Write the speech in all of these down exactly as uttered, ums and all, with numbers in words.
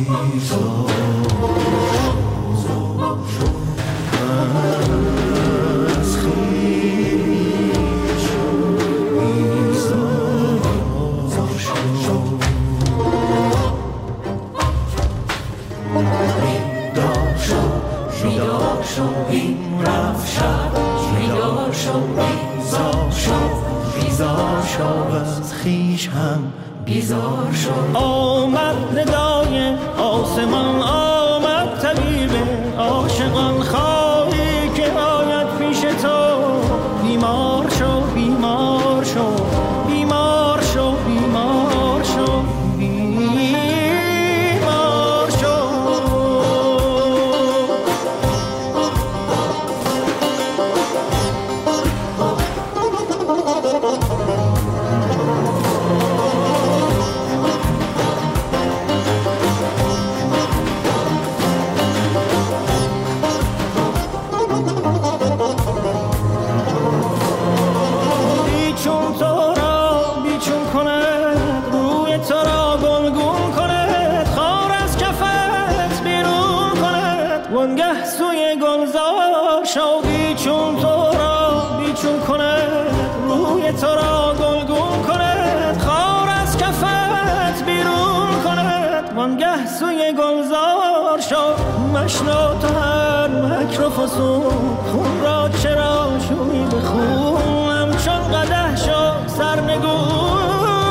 بیزار شد. آمد ندای آسمان، آمد طبیب عاشقان، خواهی که آید پیش تو. بیمار شو بیمار شو بیمار شو بیمار شو بیمار شو. وانگه سوی گلزار شو، بیچون تو را بیچون کند، روی تو را گلگون کند، خار از کفت بیرون کند. وانگه سوی گلزار شو، مشنو تو هر مکر و فسون، خون را چرا شوی به خون، همچون قدح شو سرنگون.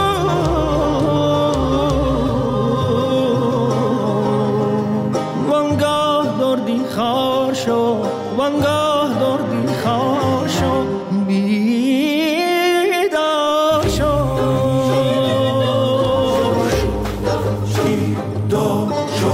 خار شو وانگاه دردی خار شو، بیدار شو بیدار شو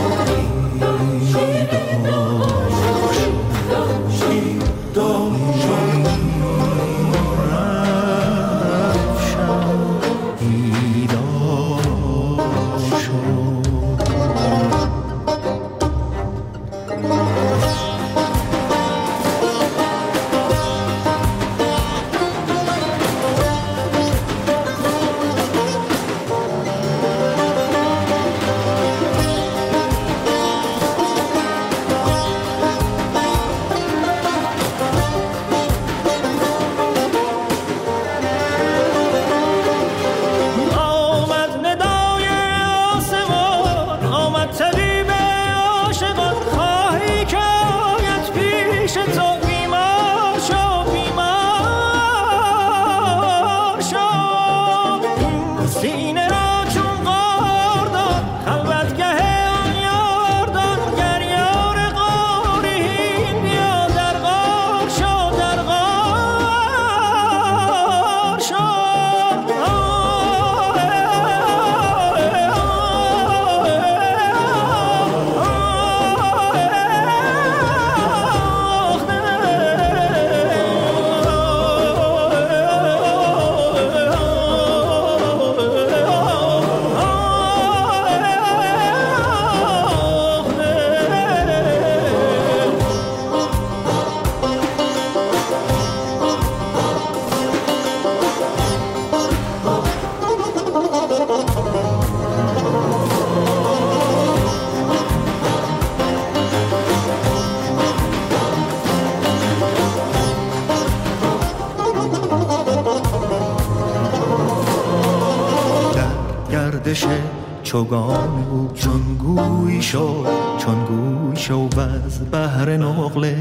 چوگان او چون گوی شو چون گوی شو و از بحر نقل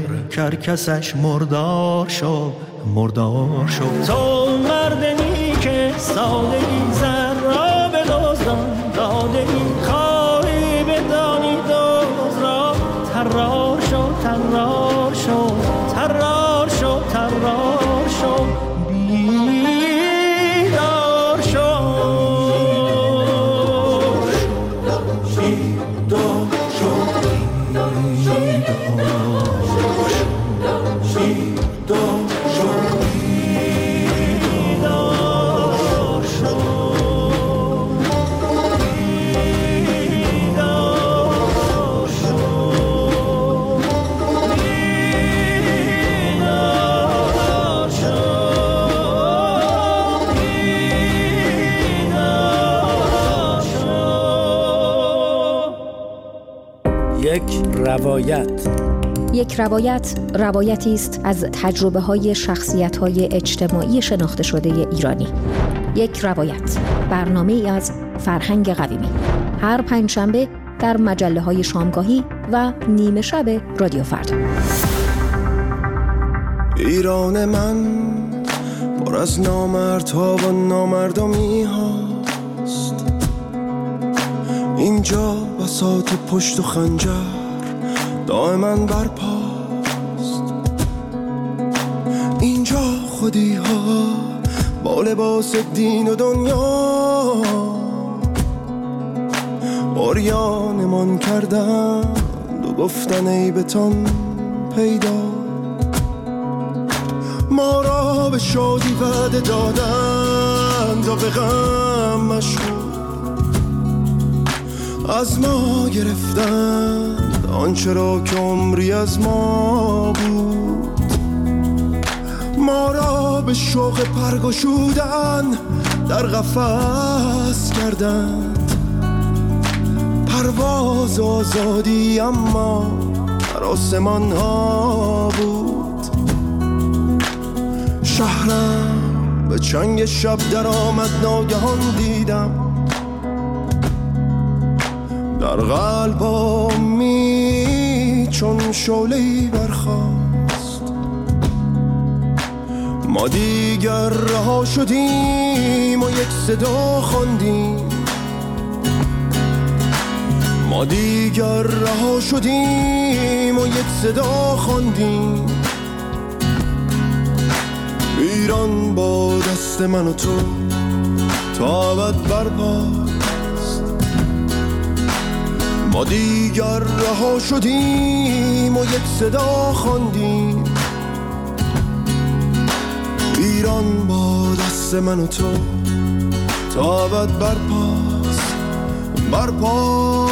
کرکسش مردار شو مردار شو. تو مردنی که ساده ای زر را به دزدان داده ای، خواهی بدانی دزد را طرار شو طرار شو طرار شو طرار شو بیدار شو. بیدار شو یک روایت. یک روایت روایتی است از تجربه های شخصیت های اجتماعی شناخته شده ایرانی. یک روایت، برنامه ای از فرهنگ قویمی، هر پنجشنبه در مجله های شامگاهی و نیمه شب رادیو فردا. ایران من پر از نامردها و نامردمی هاست، اینجا بساط پشت و خنجر دائما برپاست، اینجا خودی ها با لباس دین و دنیا عریانمان کردند و گفتن ای بتان پیدا، ما را به شادی وعده دادند و به غم مشغول، از ما گرفتند آنچه را که عمری از ما بود، ما را به شوق پرگشودن در قفس کردند، پرواز آزادی اما در آسمان ها بود، شهرم به چنگ شب در آمد ناگهان دیدم، در قلبامی چون شعله‌ای برخاست، ما دیگر رها شدیم و یک صدا خواندیم، ما دیگر رها شدیم و یک صدا خواندیم، ایران با دست من و تو تا ابد برپاست، ما دیگر رها شدیم و یک صدا خواندیم، ایران با دست من و تو تا ابد برپاست برپاست.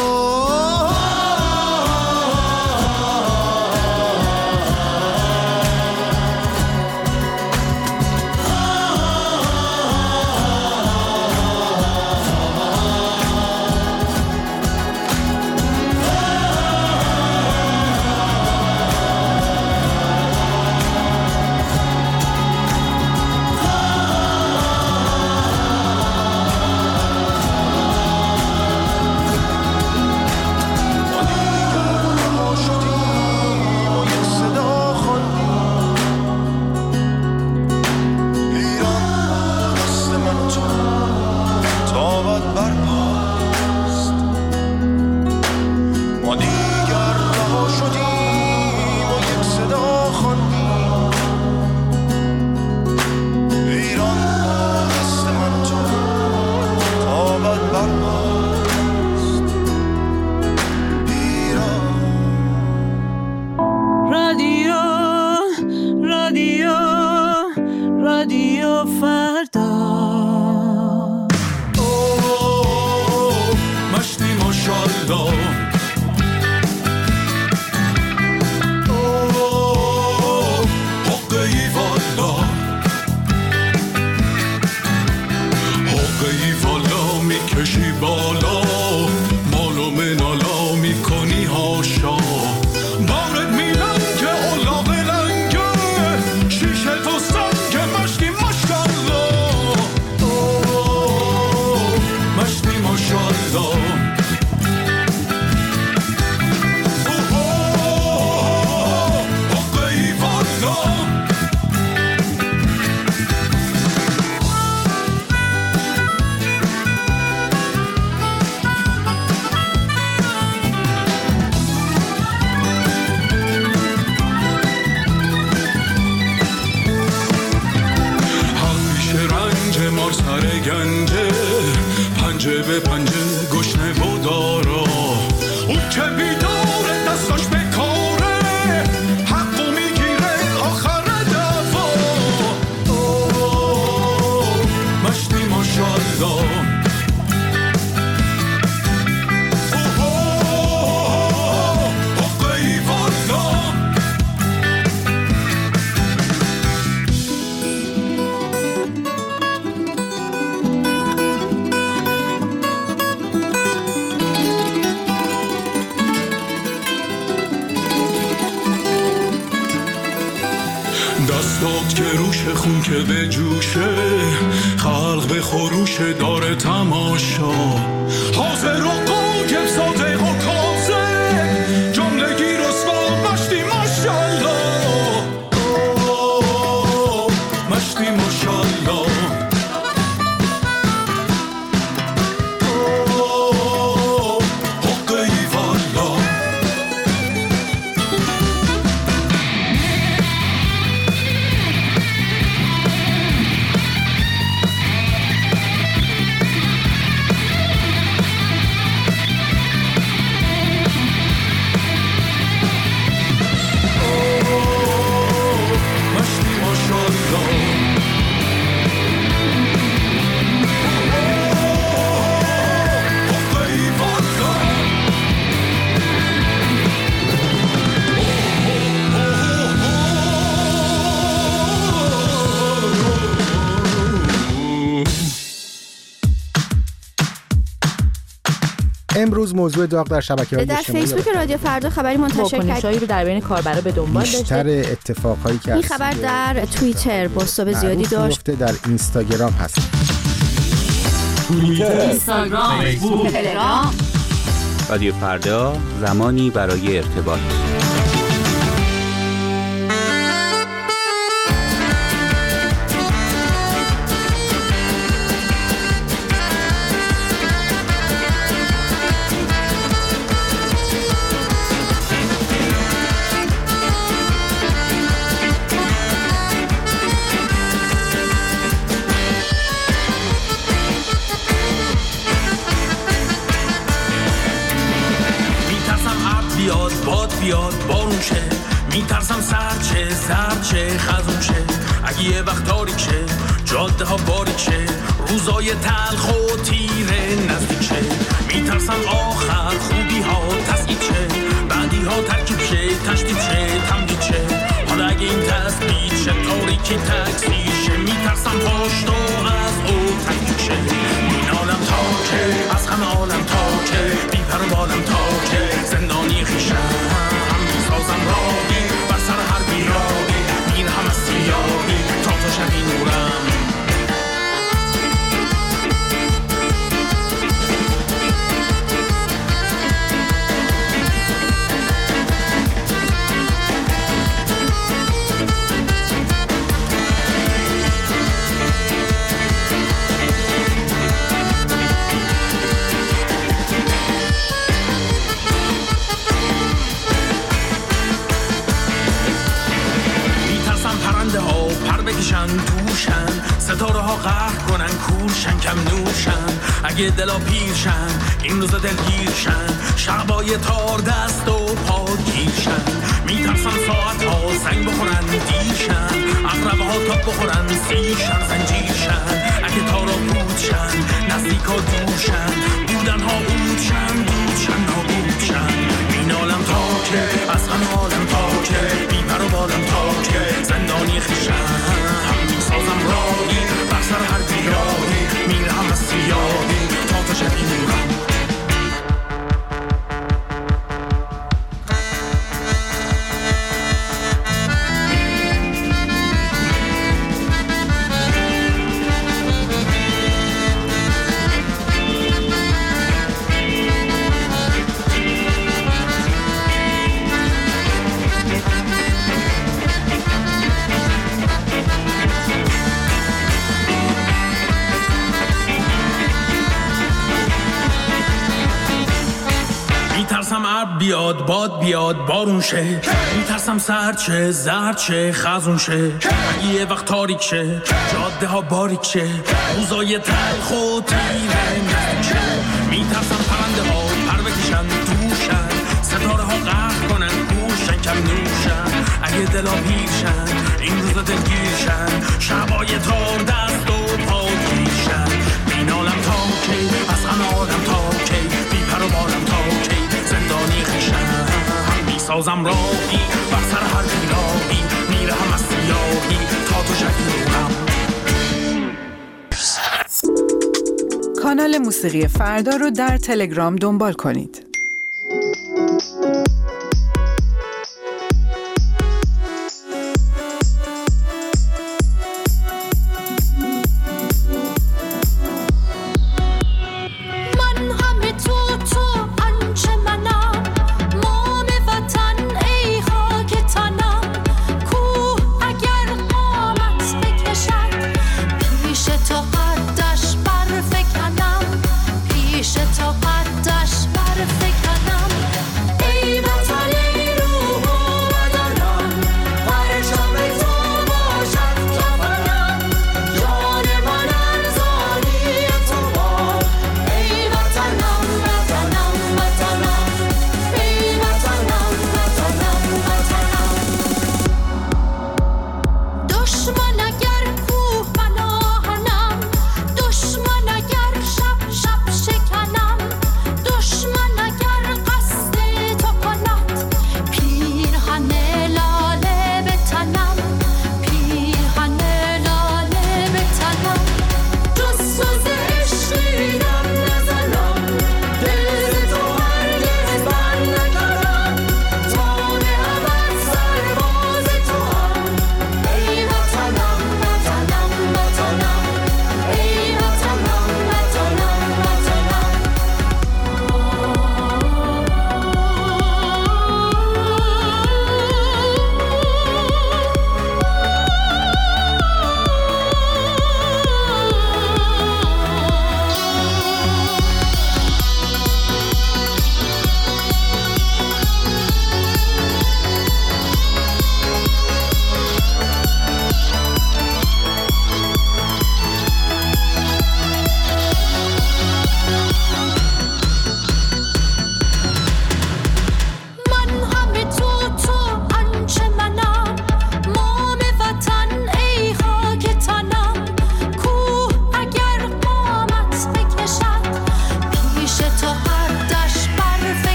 که روش خون که به جوشه، خلق به خروش داره تماشا، حاضر و قایم صادق و کاذب، جملگی رسوا مشتی ماشالله، مشتی ماشالله. امروز موضوع داغ در شبکه‌های اجتماعی در فیسبوک رادیو فردا خبری منتشر کرد رو در بین کاربرا به دنبال داشته. بیشتر اتفاقایی که این خبر در توییتر باستاب زیادی داشت، در اینستاگرام هست. توییتر، اینستاگرام، فیسبوک، تلگرام. رادیو فردا، زمانی برای ارتباط. بیاد بارون شه، میترسم سرچه سرچه خزون شه، اگه یه وقت تاریک شه جاده ها باریک شه، روزای تلخ و تیره نزدیک شه، میترسم آخر خوبی ها تسعید شه، بعدی ها ترکیب شه تشدید شه تمدید شه، حالا اگه این تسبیت شه تاریکی تکسیر شه، میترسم پاشت و از او تکیب شه، این عالم تاکه از همه عالم تاکه، بی پر و بالم تاکه، زندانی خیشم سازم راهی بر سر هر بیراهی، میرهم از سیاهی تا تو شبی نورم. بکشن توشن ستاره ها قهر کنن کورشن کم نوشن، اگه دلا پیرشن این روزا دلگیرشن، شعبای تار دست و پا گیرشن، میترسن ساعت ها سنگ بخورن دیرشن، اقربه ها تاب بخورن سیرشن زنجیرشن، اگه تارا بودشن نزدیک ها دورشن، بودن ها بودشن دودشن نابودشن، این عالم تاکه از همه عالم تاکه، بیمر و بالم تاکه، زندانی خیشن سازم راهی بر سر هر بیراهی، میرهم از سیاهی تا تو شبی نورم. میترسم ابر بیاد باد بیاد بارون شه، میترسم سرد شه زرد شه خزون شه، اگه یه وقت تاریک شه جاده ها باریک شه، روزای تلخ و تیره نزدیک شه، میترسم پرنده ها پر بکشن توشن، ستاره ها قهر کنن کورشن کم نوشن، اگه دلا پیرشن این روزا دلگیرشن، شبای تار دست و پا گیرشن، این عالم تاکه از همه عالم تاکه، بی پر و بالم تاکه، زندانی خیشم میسازم راهی بر سر هر بیراهی، میرهم از سیاهی تا تو شبی نورم. کانال موسیقی فردا رو در تلگرام دنبال کنید.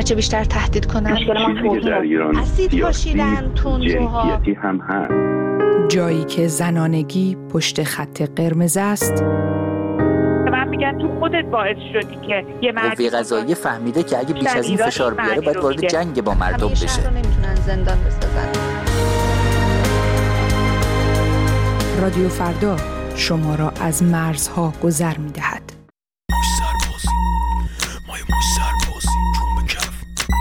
هرچه بیشتر تهدید کنن. مشکل ما توهین اسید پاشیدن تندروها هم هست. جایی که زنانگی پشت خط قرمز است. من میگن تو خودت باعث شدی که یه مرد قوه قضاییه فهمیده که اگه بیش از این فشار بیاره باید وارد جنگ با مردم بشه. شهر رو نمیتونن زندان بسازن. رادیو فردا شما را از مرزها گذر می‌دهد. سربازی ما ما سربازی چون به کف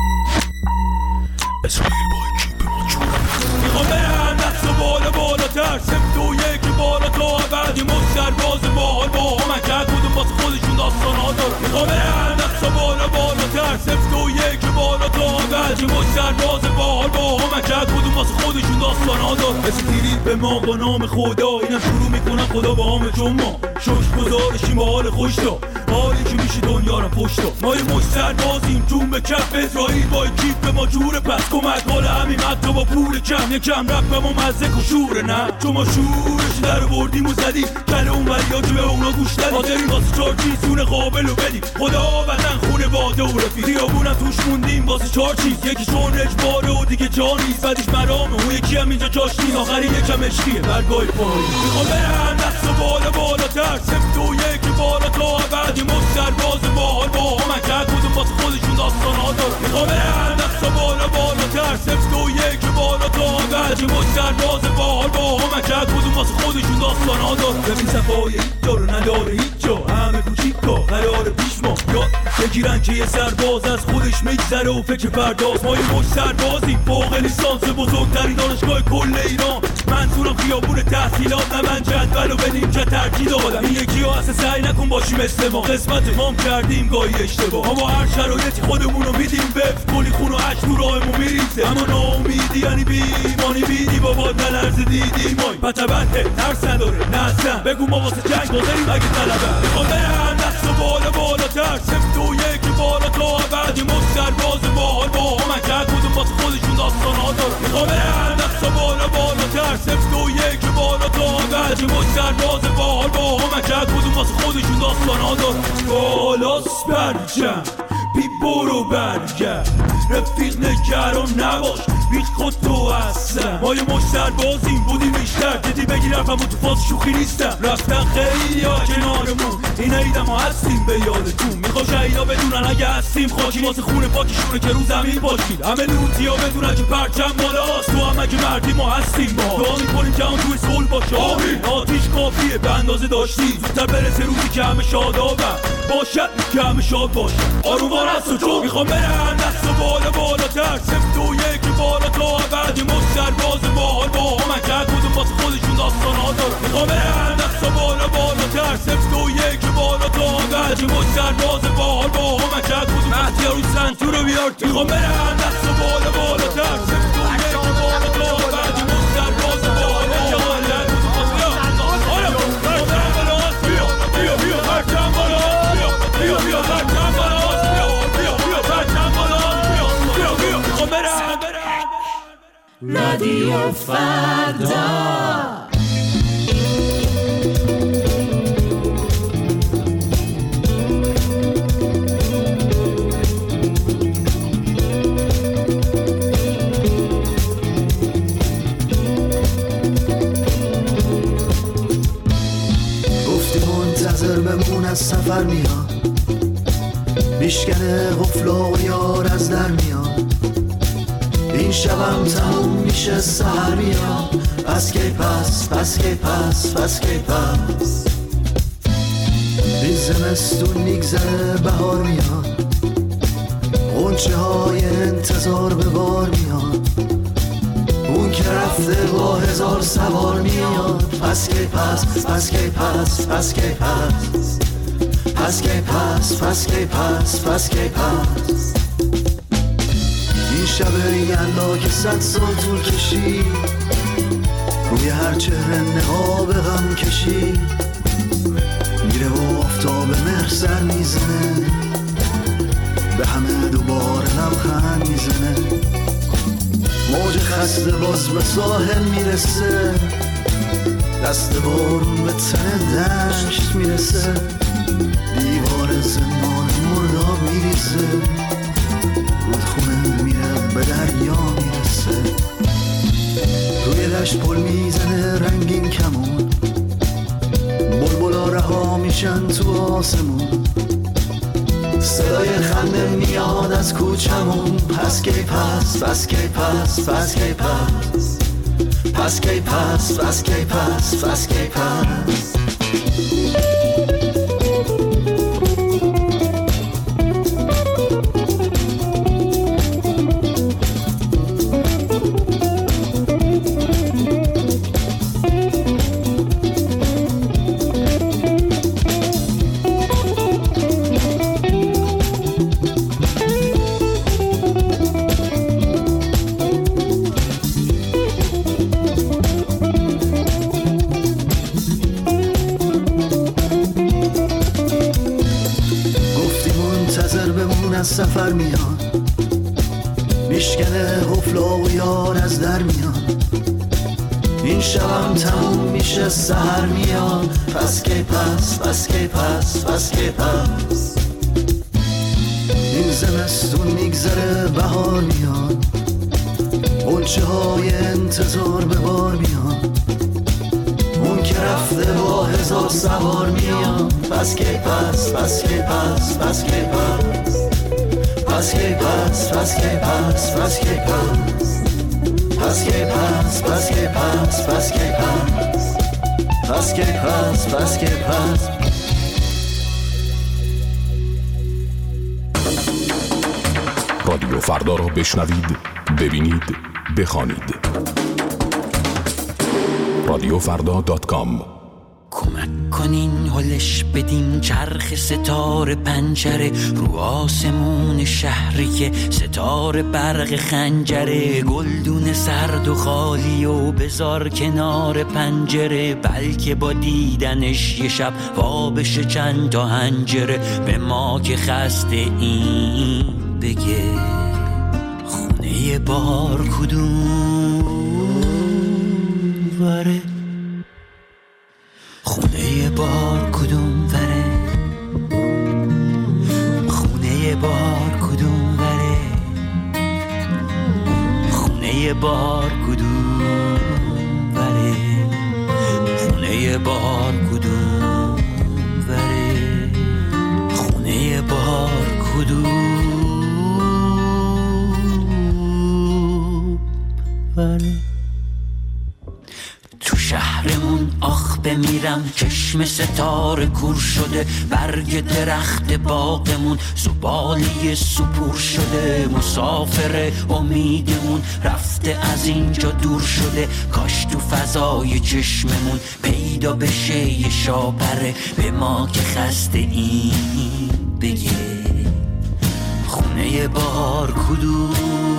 اسرائیل با کی به ما چون میخوام برم دست و بالا بالاتر سمت و یکی بالا تا بعدی ما سرباز باحال با هم کرد بودم واسه خودشون داستان ها دارم. میخوام برم دست و بالا بالاتر سمت و یکی بالا تا بعدی ما سرباز باحال با هم کرد بودم واسه خودشون داستان ها دارم. اسیری به ما با نام خدا اینم شروع میکنم خدا با همه چون ما شوش گذارشیم با حال خوش دا حالی که میشه دنیا رو پشت دا ما یه مش سربازیم جون به کف اسرائیل با کیف به ما جوره پس کمک حال همین حتی با پول کم یکم رفت به ما مزدک و شوره نه چون ما شورش در بردیم و زدیم کل اون وریا که به اونا گوش دادیم حاضرین واسه چار چیزونه قابل رو بدیم خدا وطن خونه باده و رفیق خیابونم توش موندیم واسه چار چیز یکیشون اجباره و دیگه جا نیست بعدش مرامه اون یکی هم اینجا جاش نیست آخری یکم عشقیه برگاه پایی میخوام برم دست و بالا بالاتر سمت و یکی بالا تا بعدی ما سرباز باحال با هم کرد بودم واسه خودشون داستان ها دارم. میخوام برم دست و بالا بالاتر سمت و یکی بالا تا بعدی ما سرباز باحال با هم کرد بودم واسه خودشون داستان ها دارم. ببین صفای هیچ جا رو نداره هیچ جا همه کوچیکا قرار پیش ما یاد بگیرن که یه سرباز از خودش میگذره و فکر پرداز ما یه مش سربازیم فوق لیسانس بزرگترین دانشگاه کل ایران منظورم خیابون تحصیلات نه من جدول و بدیم که ترکیب آدم این یکی ها اصلا سعی نکن باشیم مثل ما قسمت مام کردیم گاهی اشتباه اما هر شرایطی خودمونو میدیم بف کلی خون و عشق تو راهمون میریزه اما ناامیدی یعنی بیمانی بیدی بابا نلرز دیدی مای بطبته ترس نداره نه اصلا بگو ما واسه جنگ حاضریم اگه طلبه میخوام برم دست و بالا بالاتر سمت و یکی بالا تا بعدی ما سرباز باحال با هم کرد بودم واسه خودشون داستان ها دارم. میخوام برم دست و بالا بالاتر سمت و یکی بالا تا بعدی ما سرباز باحال با هم کرد بودم واسه خودشون داستان ها دارم. بالاست برجم بی برو برگرد رفیق نگران نباش هیچ خود تو هستم ما یه مش سربازیم بودیم بیشتر دیدی بگی رفم و تو فاز شوخی نیستم رفتن خیلی ها کنارمون این عیدم ها هستیم به یادتون میخوا شهیدا بدونن اگه هستیم خاکی واسه خونه پاکشونه که رو زمین باشید همه لوتی ها بدونن که پرچم بالاست تو هم اگه مردی ما هستیم با دعا میکنیم که اون توی صلح باشه آمین آتیش کافیه به اندازه داشتیم زودتر برسه روزی که همه شادابم باشد که همه شاد باشه آروموار هست و چون میخوام برم دست و بالا بالاتر سمت و یکی بالا تا بعدی ما سرباز باحال با هم کرد بودم واسه خودشون داستان ها دارم. میخوام برم دست و بالا بالاتر سمت و یکی بالا تا بعدی ما سرباز باحال با هم کرد بودم مهدی روی سنتور رو بیار تو میخوام برم دست و بالا بالاتر سمت و یکی بالا تا بعدی ما سرباز باحال با هم کرد بودم آره بیا بیا بیا پرچم بالا بیا بیا بیا پرچم بالا بیا بیا بیا پرچم بالا بیا بیا بیا میخوام برم رادیو فردا گفتی منتظر بمون از سفر میاد میشکنه غفلا و یار از در میاد این شبم تموم میشه سهر میاد پس کی پس پس کی پس پس کی پس این زمستون میگذره بهار میاد غنچه های انتظار به بار میاد اون که رفته با هزار سوار میاد پس کی پس پس کی پس پس کی پس پس کی پس پس کی پس پس کی پس این شب یلدا که صد سال طول کشید روی هر چهره نقاب غم کشید میره و آفتاب مهر سر میزنه به همه دوباره لبخند میزنه موج خسته باز به ساحل میرسه دست بارون به تن دشت میرسه دیوار زمان مرداب میریزه رو به دریا میرسه، روی دشت پل میزنه رنگین کمون، بلبلا رها میشن تو آسمون، صدای خنده میاد از کوچمون. پس کی پس پس کی پس پس کی پس پس کی پس پس کی پس پس کی پس سفر میاد، میشکنه قفلا و یار از در میاد، این شبم تموم میشه سحر میاد. پس کی پس پس کی پس پس کی پس این زمستون میگذره بهار میاد، غنچه های انتظار به بار میاد، اون که رفته با هزار سوار میاد. پس کی پس پس کی پس پس کی پس پس کی پس پس کی پس پس کی پس پس کی پس پس کی پس پس کی پس پس کی پس پس کی پس رادیو فردا را بشنوید، ببینید، بخوانید. رادیو فردا دات کام. کمک کنین هلش بدین چرخ ستاره پنجره رو آسمون شهری که ستاره برق خنجره، گلدون سرد و خالی و بذار کنار پنجره، بلکه با دیدنش یه شب وا بشه چند تا هنجره. به ما که خسته این بگه خونه بار کدوم وره، خونه بار کدوم وره، خونه بار کدوم وره، خونه بار کدوم وره، خونه بار کدوم وره، خونه بار کدوم وره. تو شهرمون آخ بمیرم، چشم ستاره کور شده، برگ درخت باغمون زباله سپور شده، مسافر امیدمون رفته از اینجا دور شده، کاش تو فضای چشممون پیدا بشه یه شاپره. به ما که خسته این بگه خونه بار کدوم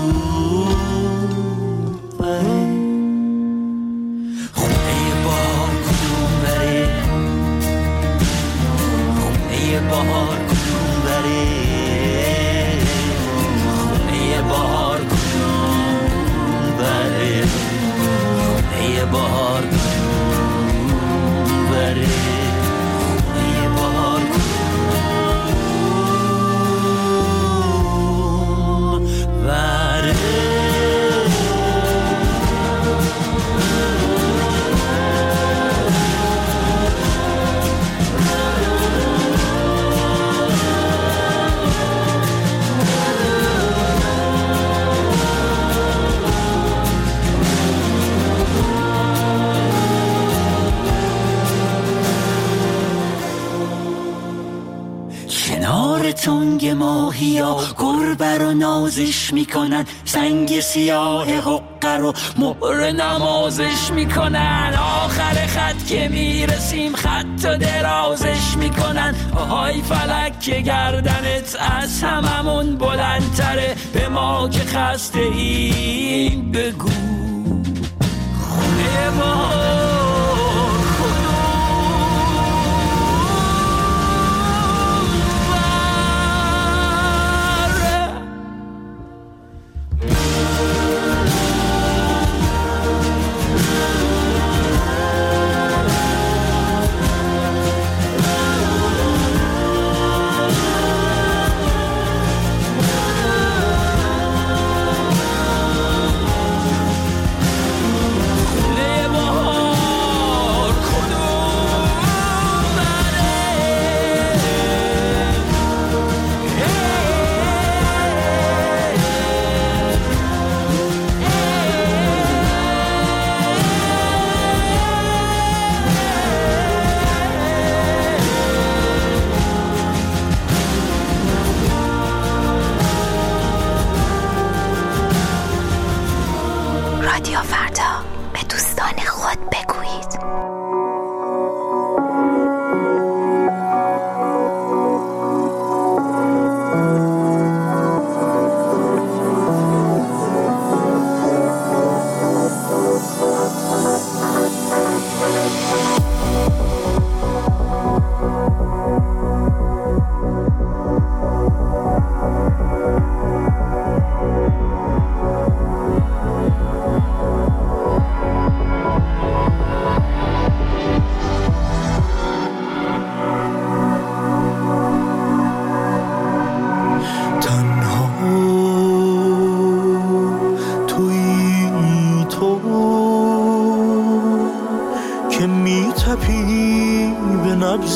وره، بهار کدوم بره، خونه بهار کدوم بره، خونه بهار کدوم بره، خونه بهار کدوم بره. تنگ ماهیا گربه رو نازش میکنن، سنگ سیاه حقه رو مهر نمازش میکنن، آخر خط که میرسیم خط و درازش میکنن. آهای فلک که گردنت از هممون بلندتره، به ما که خسته این بگو خونه ما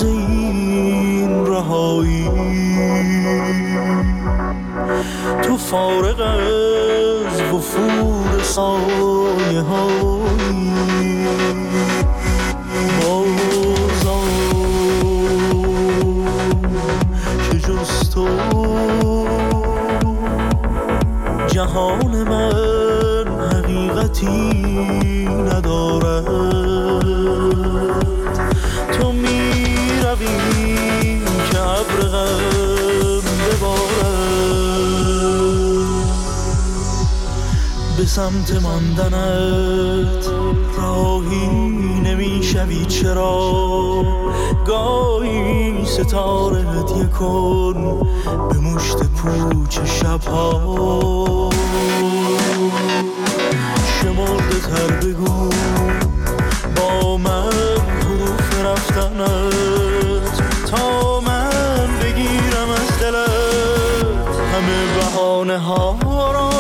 این رهایی، تو فارغ از وفور سایه هایی، بازا که جز تو جهان من حقیقتی ندارد. تو می روی که ابر غم ببارد، به سمت ماندنت راهی نمی شوی چرا؟ گاهی ستاره هدیه کن به مشت پوچ شبها. شمرده تر بگو با من حروف رفتنت، تا من بگیرم از دلت همه بهانه ها را.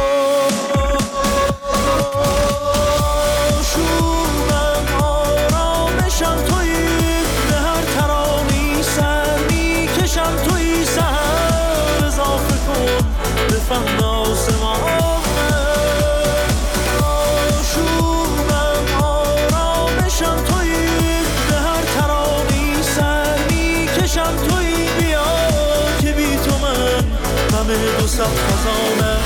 شومم آرامشم تویی، به هر ترانی سر میکشم تویی. سر اضافه کن به فهم آسمان. دو صد خزانه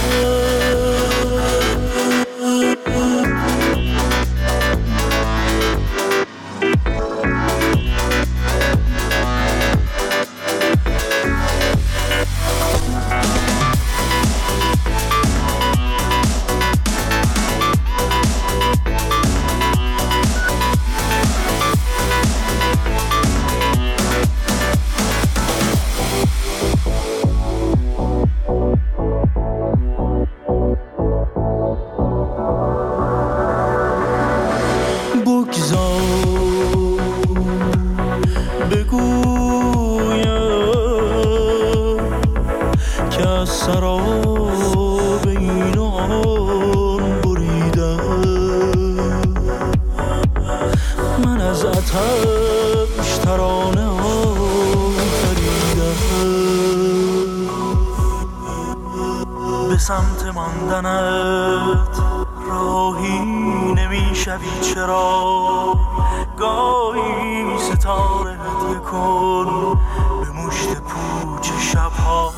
سمت ماندنت راهی نمی شوی چرا؟ گاهی ستاره هدیه کن به مشت پوچ شبها.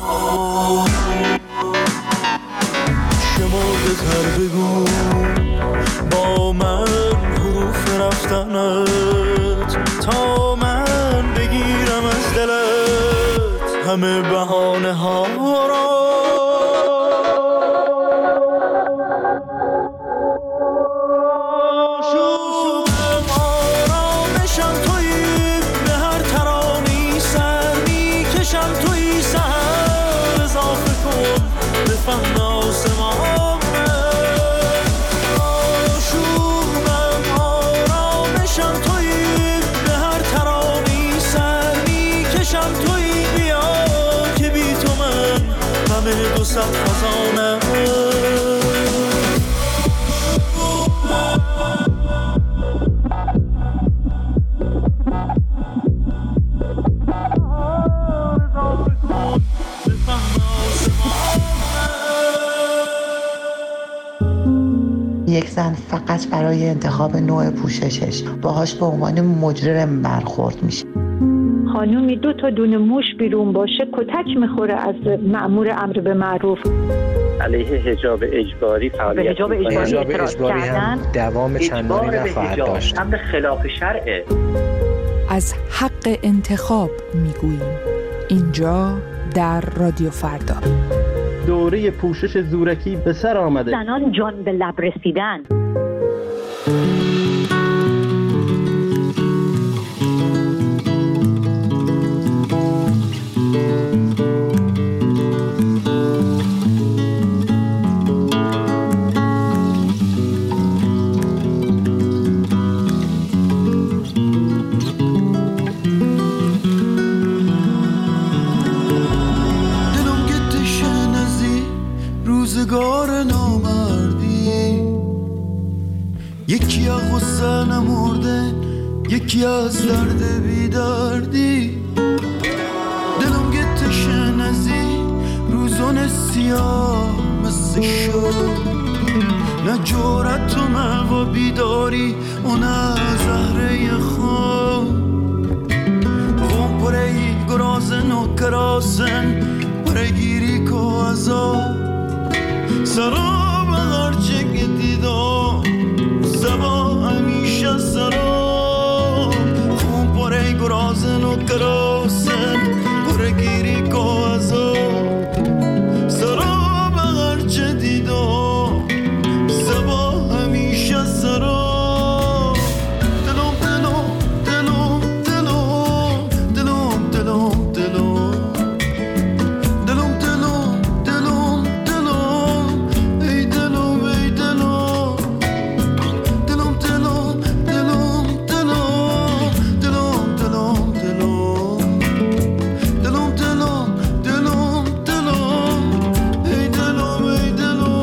شمرده تر بگو با من حروف رفتنت، تا من بگیرم از دلت همه بهانه ها را. دو صد خزانه یک زن فقط برای انتخاب نوع پوششش باهاش به عنوان مجرم برخورد میشه. خانومی دو تا دونه موش بیرون باشه کتک میخوره از مأمور امر به معروف. علیه حجاب اجباری فعالیت حجاب اجباری, حجاب اجباری هم دوام چندانی نخواهد داشت. امر خلاف شرعه. از حق انتخاب میگوییم اینجا در رادیو فردا. دوره پوشش زورکی به سر آمده. زنان جان به لب رسیدن. روزگار نامردی یکی یکی از درد بی دردی دلم گتشه نزی روزون سیاه مثل شد نه جورت و موا بیداری و نه زهره خواب غم پره گرازن و کراسن پره گیری که عذاب سراب هرچه که دیدم سبا همیشه سراب خون پره گرازن و کراسن پره گیری که عذاب سراب هرچه دیدم سبا همیشه سراب دلم دلم دلم دلم دلم دلم دلم دلم دلم دلم دلم ای دلم ای دلم دلم دلم دلم دلم دلم دلم دلم دلم دلم دلم دلم ای دلم ای دلم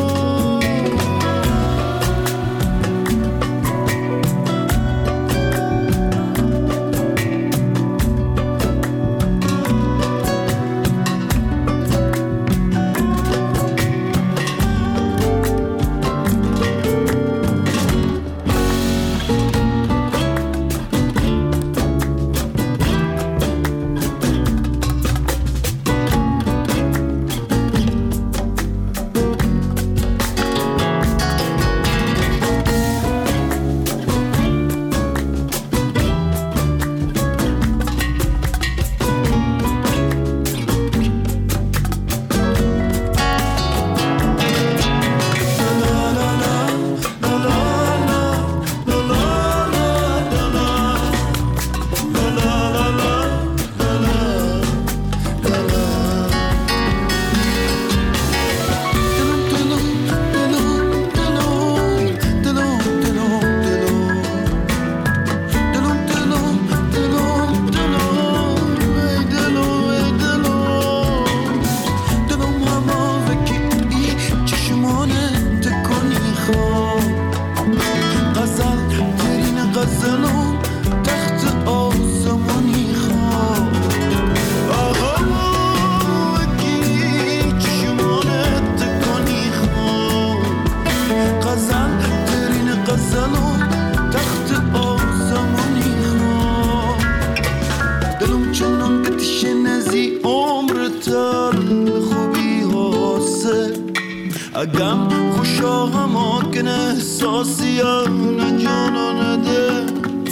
اگم خوشا هماکن احساسیان جانان ده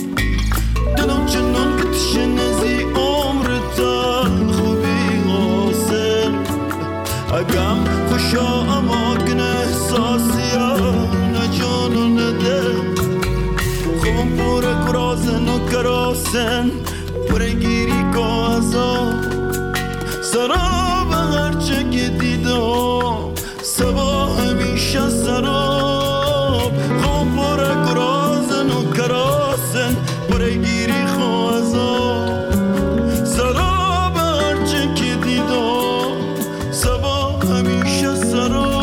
دلم چنان که تشنزی عمر تن خوبی حاصل اگم خوشا هماکن احساسیان جانان ده خوبم پور کرازن و کراسن پره گیری که عذاب سراب هرچه که دیدم سبا همیشه سراب غم پره کرازن و کراسن پره گیری خوازاب سراب هرچه که دیدم سبا همیشه سراب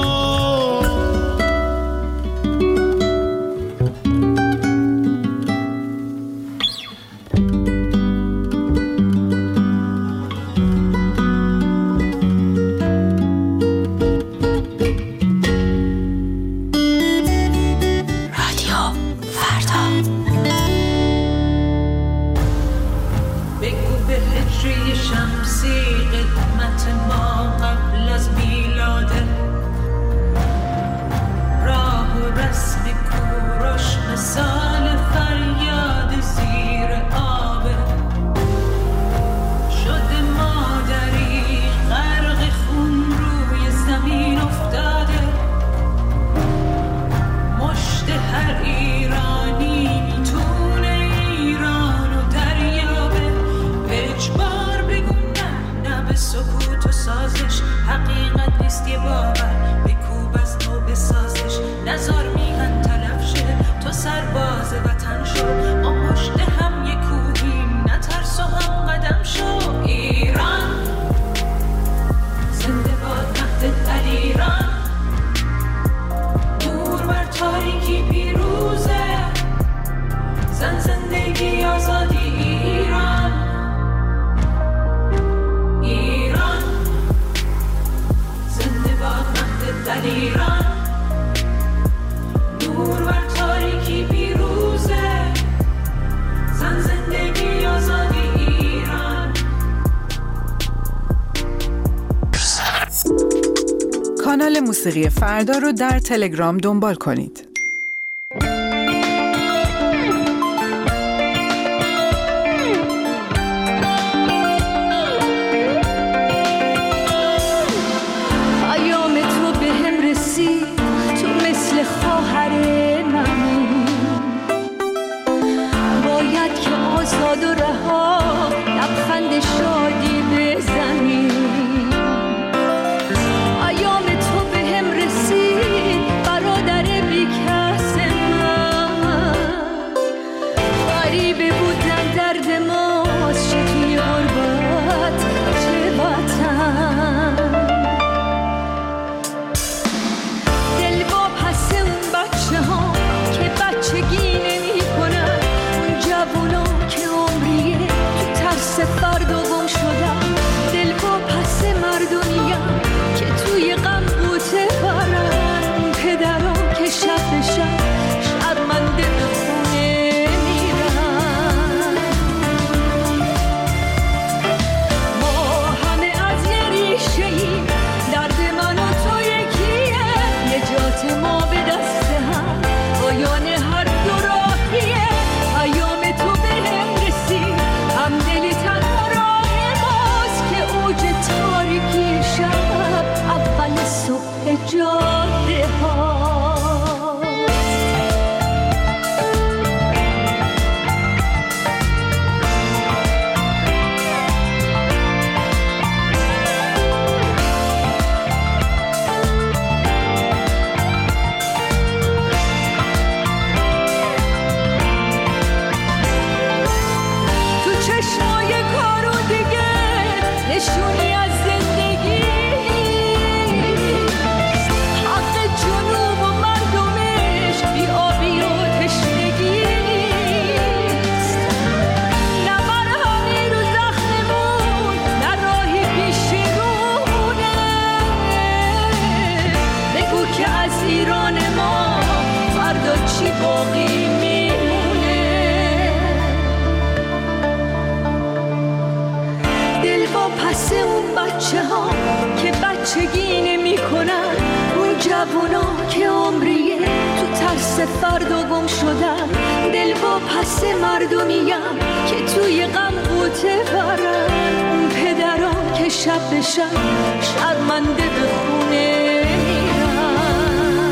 حقیقت نیست یه باور بکوب از نو بسازش نزار میهن تلف شه تو سرباز کانال موسیقی فردا رو در تلگرام دنبال کنید. فردا گم شدم دل با پس مردمیم که توی غم قوطه برن اون پدران که شب به شب شرمنده به خونه میرن.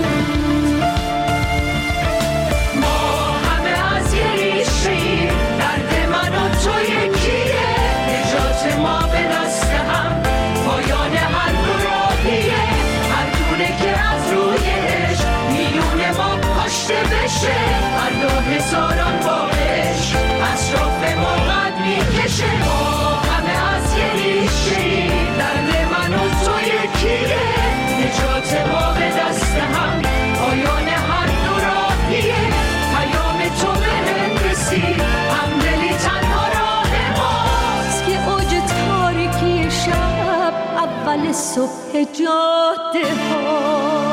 ما همه از یه ریشه‌ایم، درد من و تو یکیه، نجات ما به دست هم پایان هر دو راهیه، هر دونه که از رویش میونه ما کاشته بشه، هر دو هزاران باش اطراف ما قد میکشه. ما همه از یه ریشه‌ایم، درد من و تو یکیه، نجات ما به دست هم پایان هر دو راهیه، پیام تو به هم رسید همدلی تنها راه ماست که اوج تاریکی شب اول صبح جاده ها.